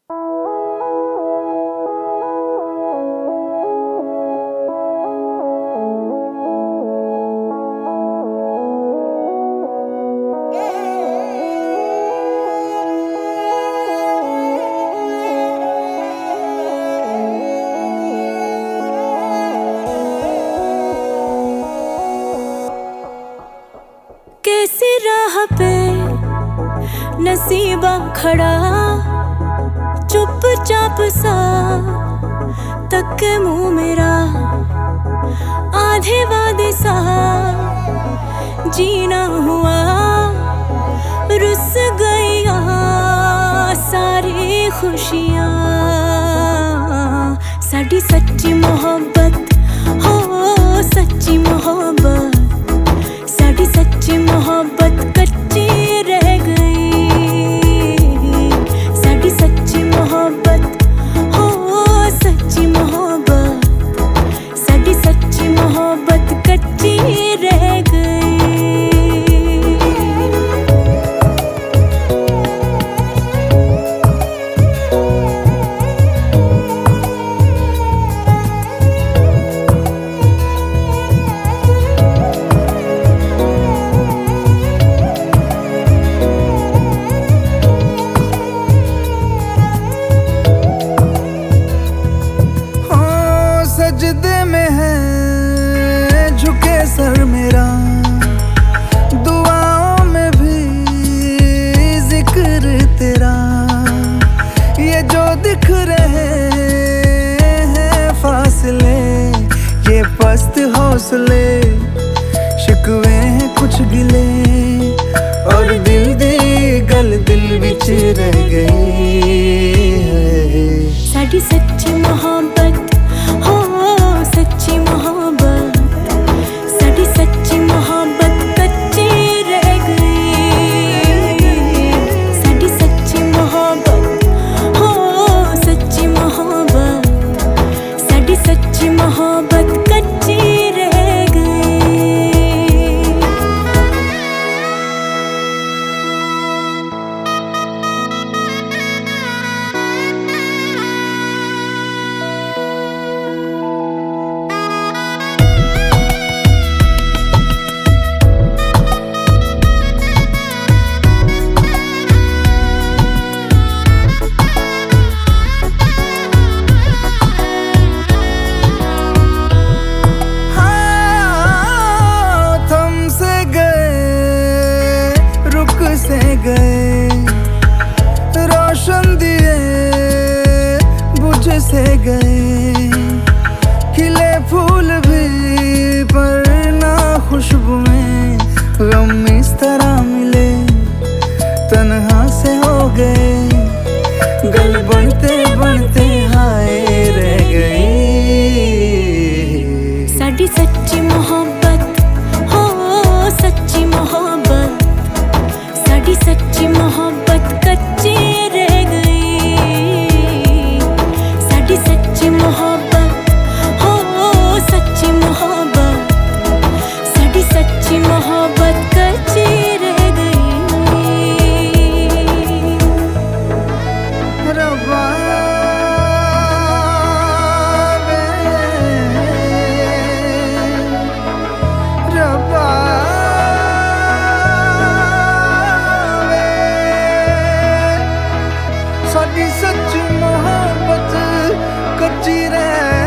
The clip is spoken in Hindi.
कैसी राह पे नसीबा खड़ा, चुपचाप सा तक मुंह मेरा, आधे वादे सा जीना हुआ, रुस गईया सारी खुशियां। साडी सच्ची मोहब्बत हो, सच्ची मोहब्बत, साडी सच्ची मोहब्बत कच्ची रह गई। साडी सच्ची मोहब्बत हो, सच्ची मोहब्बत, साडी सच्ची मोहब्बत कच्ची रह गई। सजदे में है झुके सर मेरा, दुआओं में भी जिक्र तेरा। ये जो दिख रहे हैं फासले, ये पस्त हौसले, शिकवे हैं कुछ गिले, और दिल दी गल दिल विच रह गई है। साडी सच्ची मोहब्बत हो, सच्ची मोहब्बत, साडी सच्ची मोहब्बत कच्ची रह गई। साडी सच्ची मोहब्बत हो, सच्ची मोहब्बत, साडी सच्ची मोहब्बत कच्ची रह गई। गए रोशन दिए बुझ से गए, खिले फूल भी पर ना खुशबुएं, गम इस तरह मिले तन्हा से हो गए, गल बनते बनते हाय रह गई। साडी सच्ची मोहब्बत हो, सच्ची मोहब्बत, साडी सच्ची मोहब्बत कच्ची रह गई। साडी सच्ची मोहब्बत हो, सच्ची मोहब्बत, साडी सच्ची मोहब्बत कच्ची रह गई। रब्बा रब्बा साडी सच्ची मोहब्बत कच्ची रह